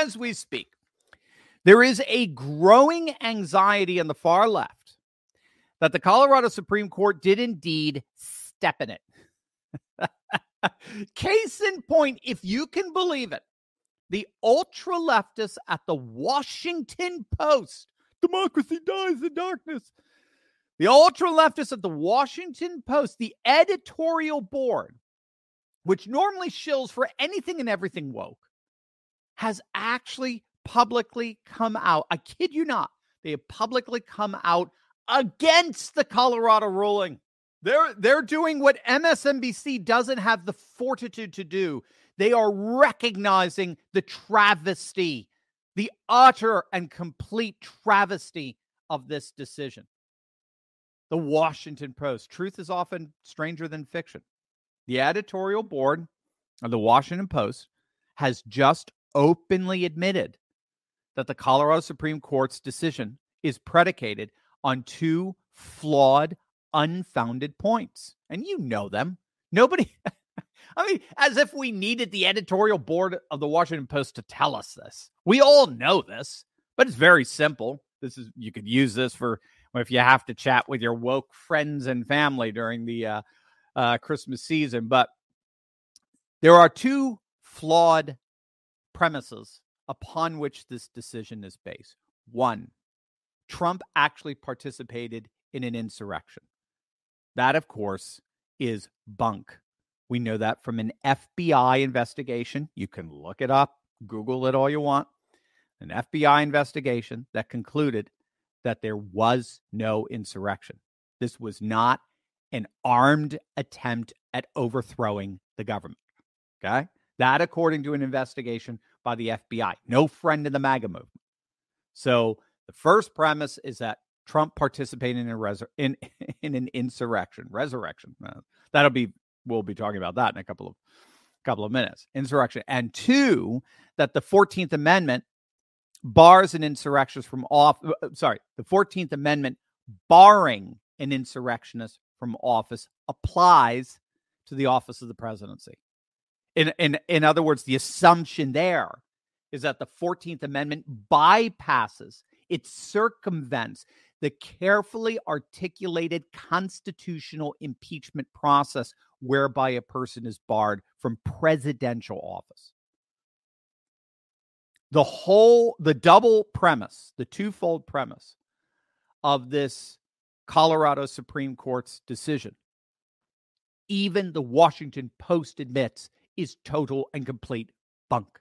as we speak, there is a growing anxiety on the far left that the Colorado Supreme Court did indeed step in it. Case in point, if you can believe it, the ultra-leftists at the Washington Post, democracy dies in darkness. The ultra-leftists at the Washington Post, the editorial board, which normally shills for anything and everything woke, has actually publicly come out. I kid you not. They have publicly come out against the Colorado ruling. They're doing what MSNBC doesn't have the fortitude to do. They are recognizing the travesty, the utter and complete travesty of this decision. The Washington Post. Truth is often stranger than fiction. The editorial board of the Washington Post has just openly admitted that the Colorado Supreme Court's decision is predicated on two flawed, unfounded points. And you know them. Nobody, I mean, as if we needed the editorial board of the Washington Post to tell us this. We all know this, but it's very simple. You could use this for if you have to chat with your woke friends and family during the Christmas season. But there are two flawed premises upon which this decision is based. One, Trump actually participated in an insurrection. That, of course, is bunk. We know that from an FBI investigation. You can look it up, Google it all you want. An FBI investigation that concluded that there was no insurrection. This was not an armed attempt at overthrowing the government. Okay? That, according to an investigation by the FBI. No friend of the MAGA movement. So the first premise is that Trump participated in an insurrection. Resurrection. We'll be talking about that in a couple of minutes. Insurrection. And two, that the 14th Amendment bars an insurrectionist from the 14th Amendment barring an insurrectionist from office applies to the office of the presidency. In other words, the assumption there is that the 14th Amendment bypasses, it circumvents the carefully articulated constitutional impeachment process whereby a person is barred from presidential office. The double premise, the twofold premise of this Colorado Supreme Court's decision, even the Washington Post admits, is total and complete bunk.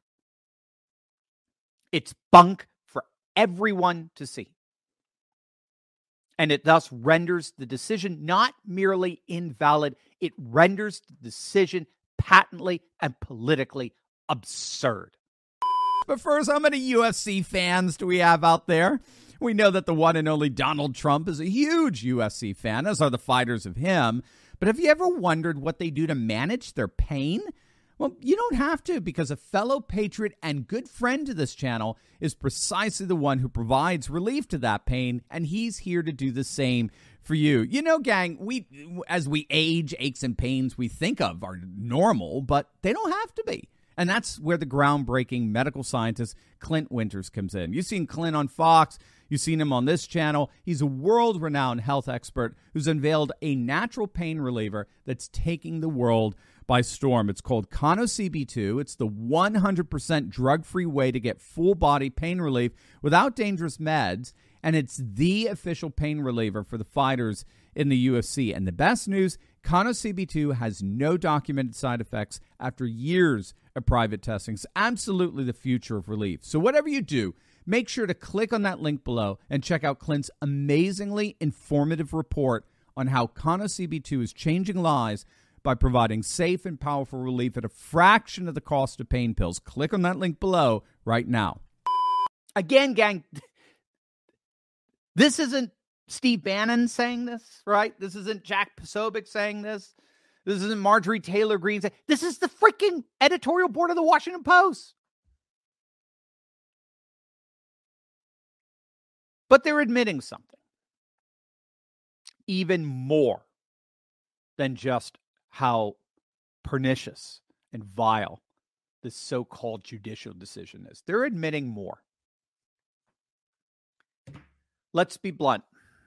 It's bunk for everyone to see. And it thus renders the decision not merely invalid, it renders the decision patently and politically absurd. But first, how many UFC fans do we have out there? We know that the one and only Donald Trump is a huge UFC fan, as are the fighters of him. But have you ever wondered what they do to manage their pain? Well, you don't have to, because a fellow patriot and good friend to this channel is precisely the one who provides relief to that pain, and he's here to do the same for you. You know, gang, as we age, aches and pains we think of are normal, but they don't have to be. And that's where the groundbreaking medical scientist Clint Winters comes in. You've seen Clint on Fox. You've seen him on this channel. He's a world-renowned health expert who's unveiled a natural pain reliever that's taking the world by storm. It's called ConoCB2. It's the 100% drug-free way to get full-body pain relief without dangerous meds, and it's the official pain reliever for the fighters in the UFC. And the best news, ConoCB2 has no documented side effects after years of private testing. It's absolutely the future of relief. So whatever you do, make sure to click on that link below and check out Clint's amazingly informative report on how ConoCB2 is changing lives by providing safe and powerful relief at a fraction of the cost of pain pills. Click on that link below right now. Again, gang, this isn't Steve Bannon saying this, right? This isn't Jack Posobiec saying this. This isn't Marjorie Taylor Greene saying this. Is the freaking editorial board of the Washington Post. But they're admitting something even more than just how pernicious and vile this so-called judicial decision is. They're admitting more. Let's be blunt.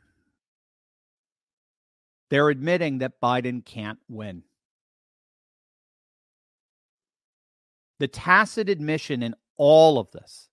They're admitting that Biden can't win. The tacit admission in all of this,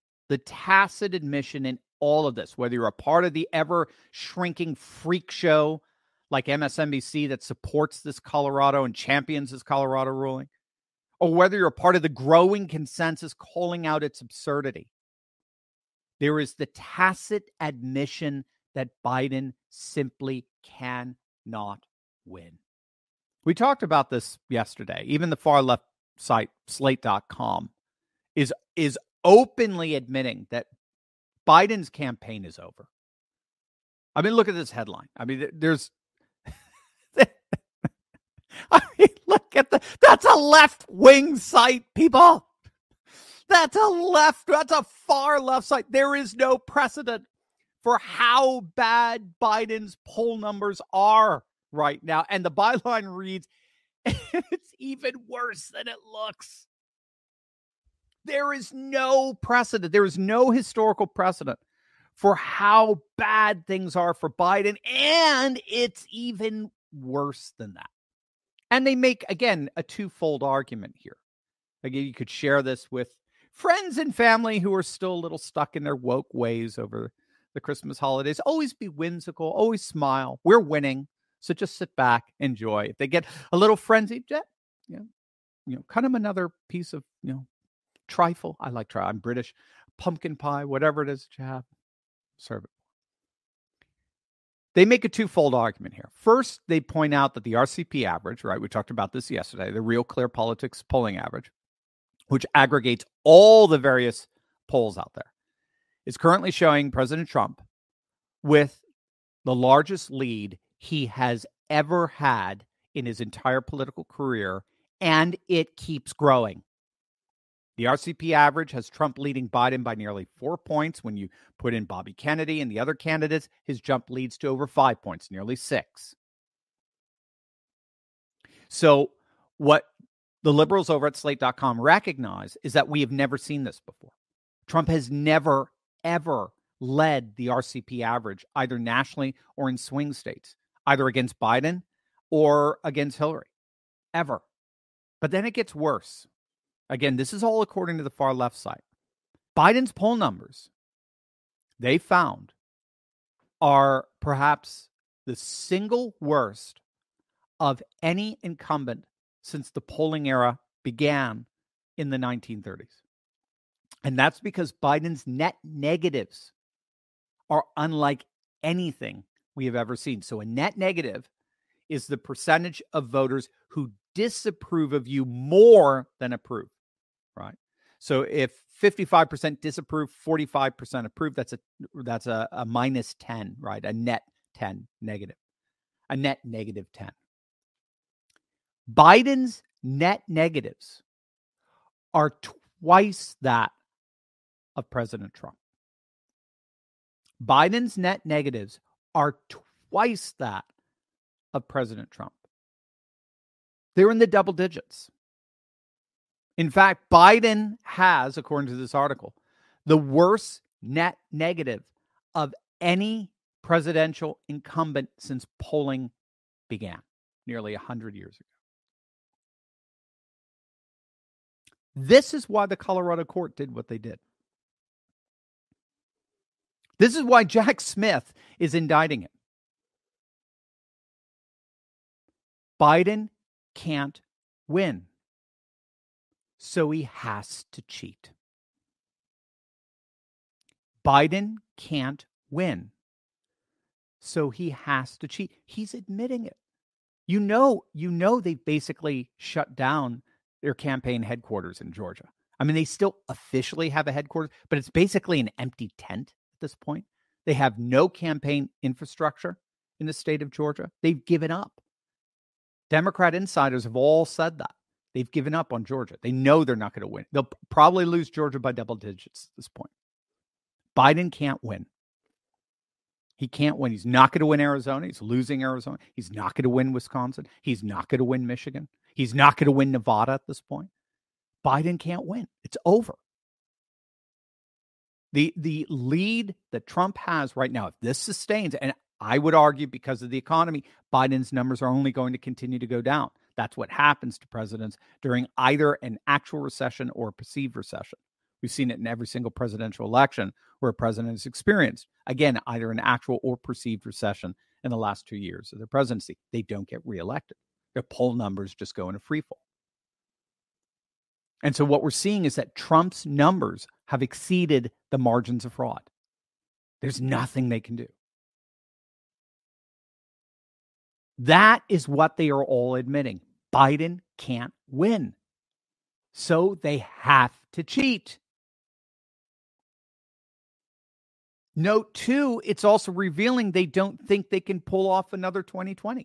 whether you're a part of the ever-shrinking freak show like MSNBC that supports this Colorado and champions this Colorado ruling, or whether you're a part of the growing consensus calling out its absurdity, there is the tacit admission that Biden simply cannot win. We talked about this yesterday. Even the far left site, Slate.com, is openly admitting that Biden's campaign is over. I mean, look at this headline. I mean, there's... I mean, look at that's a left-wing site, people. That's a far left site. There is no precedent for how bad Biden's poll numbers are right now. And the byline reads, it's even worse than it looks. There is no precedent. There is no historical precedent for how bad things are for Biden. And it's even worse than that. And they make, again, a twofold argument here. Again, you could share this with friends and family who are still a little stuck in their woke ways over the Christmas holidays. Always be whimsical, always smile. We're winning. So just sit back, enjoy. If they get a little frenzied, cut them another piece of, trifle. I like trifle. I'm British. Pumpkin pie, whatever it is that you have, serve it. They make a twofold argument here. First, they point out that the RCP average, right? We talked about this yesterday, the Real Clear Politics polling average, which aggregates all the various polls out there, is currently showing President Trump with the largest lead he has ever had in his entire political career, and it keeps growing. The RCP average has Trump leading Biden by nearly 4 points. When you put in Bobby Kennedy and the other candidates, his jump leads to over 5 points, nearly 6. So what the liberals over at Slate.com recognize is that we have never seen this before. Trump has never, ever led the RCP average, either nationally or in swing states, either against Biden or against Hillary, ever. But then it gets worse. Again, this is all according to the far left side. Biden's poll numbers, they found, are perhaps the single worst of any incumbent since the polling era began in the 1930s. And that's because Biden's net negatives are unlike anything we have ever seen. So a net negative is the percentage of voters who disapprove of you more than approve, right? So if 55% disapprove, 45% approve, that's a minus 10, right? A net 10 negative, a net negative 10. Biden's net negatives are twice that of President Trump. Biden's net negatives are twice that of President Trump. They're in the double digits. In fact, Biden has, according to this article, the worst net negative of any presidential incumbent since polling began nearly 100 years ago. This is why the Colorado court did what they did. This is why Jack Smith is indicting him. Biden can't win, so he has to cheat. Biden can't win, so he has to cheat. He's admitting it. You know, they basically shut down their campaign headquarters in Georgia. I mean, they still officially have a headquarters, but it's basically an empty tent at this point. They have no campaign infrastructure in the state of Georgia. They've given up. Democrat insiders have all said that. They've given up on Georgia. They know they're not going to win. They'll probably lose Georgia by double digits at this point. Biden can't win. He can't win. He's not going to win Arizona. He's losing Arizona. He's not going to win Wisconsin. He's not going to win Michigan. He's not going to win Nevada at this point. Biden can't win. It's over. The lead that Trump has right now, if this sustains, and I would argue because of the economy, Biden's numbers are only going to continue to go down. That's what happens to presidents during either an actual recession or a perceived recession. We've seen it in every single presidential election where a president has experienced, again, either an actual or perceived recession in the last 2 years of their presidency. They don't get reelected. Their poll numbers just go into free fall. And so what we're seeing is that Trump's numbers have exceeded the margins of fraud. There's nothing they can do. That is what they are all admitting. Biden can't win. So they have to cheat. Note two, it's also revealing they don't think they can pull off another 2020.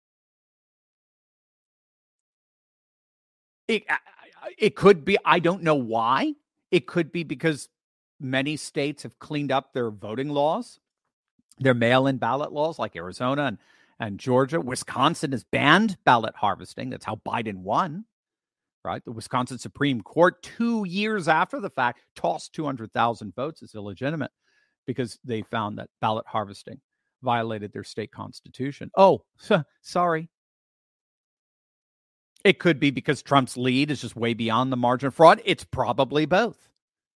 It could be, I don't know why. It could be because many states have cleaned up their voting laws, their mail-in ballot laws, like Arizona and Georgia. Wisconsin has banned ballot harvesting. That's how Biden won, right? The Wisconsin Supreme Court, 2 years after the fact, tossed 200,000 votes as illegitimate because they found that ballot harvesting violated their state constitution. Oh, sorry. It could be because Trump's lead is just way beyond the margin of fraud. It's probably both.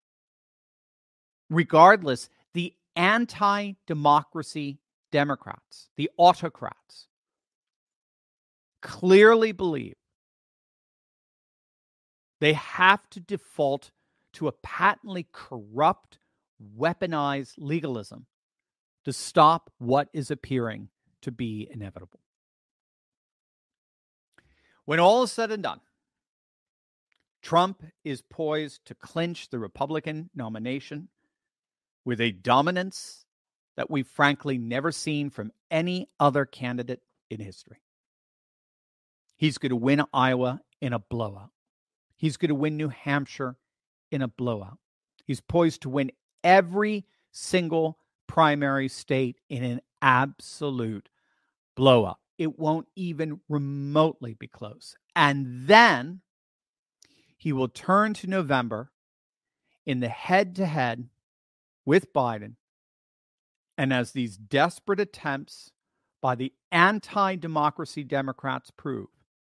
Regardless, the anti-democracy Democrats, the autocrats, clearly believe they have to default to a patently corrupt, weaponized legalism to stop what is appearing to be inevitable. When all is said and done, Trump is poised to clinch the Republican nomination with a dominance that we've frankly never seen from any other candidate in history. He's going to win Iowa in a blowout. He's going to win New Hampshire in a blowout. He's poised to win every single primary state in an absolute blowout. It won't even remotely be close. And then he will turn to November in the head-to-head with Biden. And as these desperate attempts by the anti-democracy Democrats prove,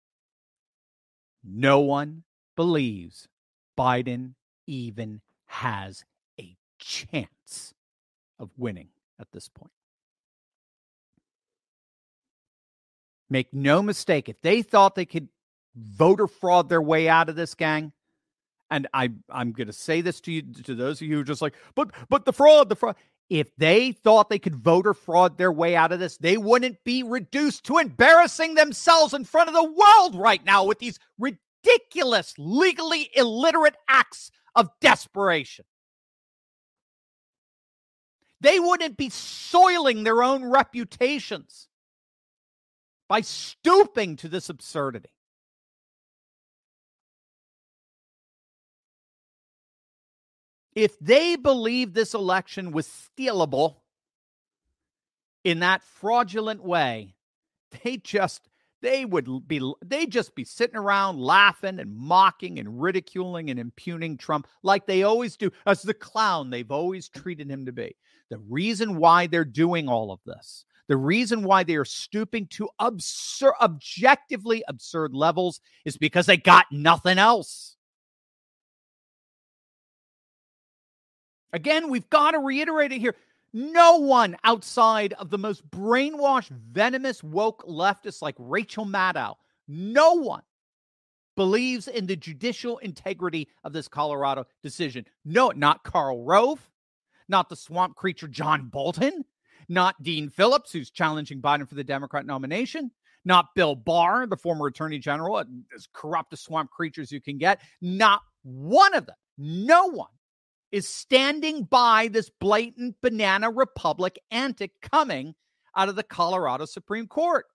no one believes Biden even has a chance of winning at this point. Make no mistake, if they thought they could voter fraud their way out of this, gang, and I'm going to say this to you, to those of you who are just like, but the fraud. If they thought they could voter fraud their way out of this, they wouldn't be reduced to embarrassing themselves in front of the world right now with these ridiculous, legally illiterate acts of desperation. They wouldn't be soiling their own reputations by stooping to this absurdity. If they believed this election was stealable in that fraudulent way, they'd just be sitting around laughing and mocking and ridiculing and impugning Trump like they always do, as the clown they've always treated him to be. The reason why they're doing all of this, the reason why they are stooping to objectively absurd levels is because they got nothing else. Again, we've got to reiterate it here. No one outside of the most brainwashed, venomous, woke leftists like Rachel Maddow, no one believes in the judicial integrity of this Colorado decision. No, not Karl Rove, not the swamp creature John Bolton, not Dean Phillips, who's challenging Biden for the Democrat nomination, not Bill Barr, the former attorney general, as corrupt a swamp creature as you can get. Not one of them, no one, is standing by this blatant banana republic antic coming out of the Colorado Supreme Court.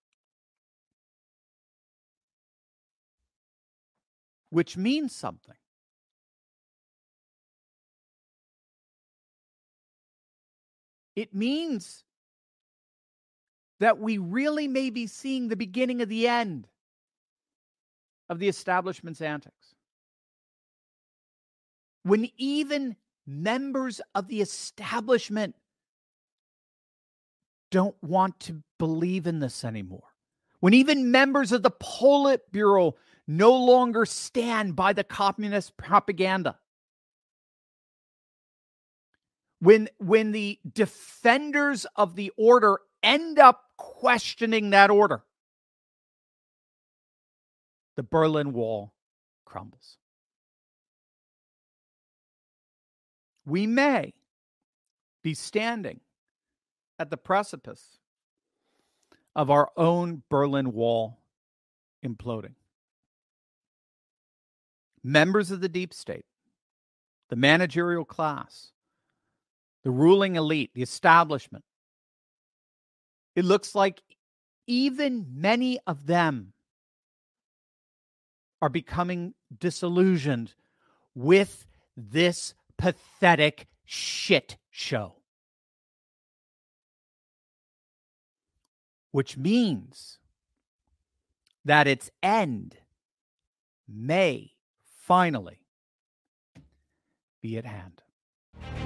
Which means something. It means that we really may be seeing the beginning of the end of the establishment's antics. when even members of the establishment don't want to believe in this anymore, when even members of the Politburo no longer stand by the communist propaganda, when the defenders of the order end up questioning that order, the Berlin Wall crumbles. We may be standing at the precipice of our own Berlin Wall imploding. Members of the deep state, the managerial class, the ruling elite, the establishment, it looks like even many of them are becoming disillusioned with this pathetic shit show. Which means that its end may finally be at hand.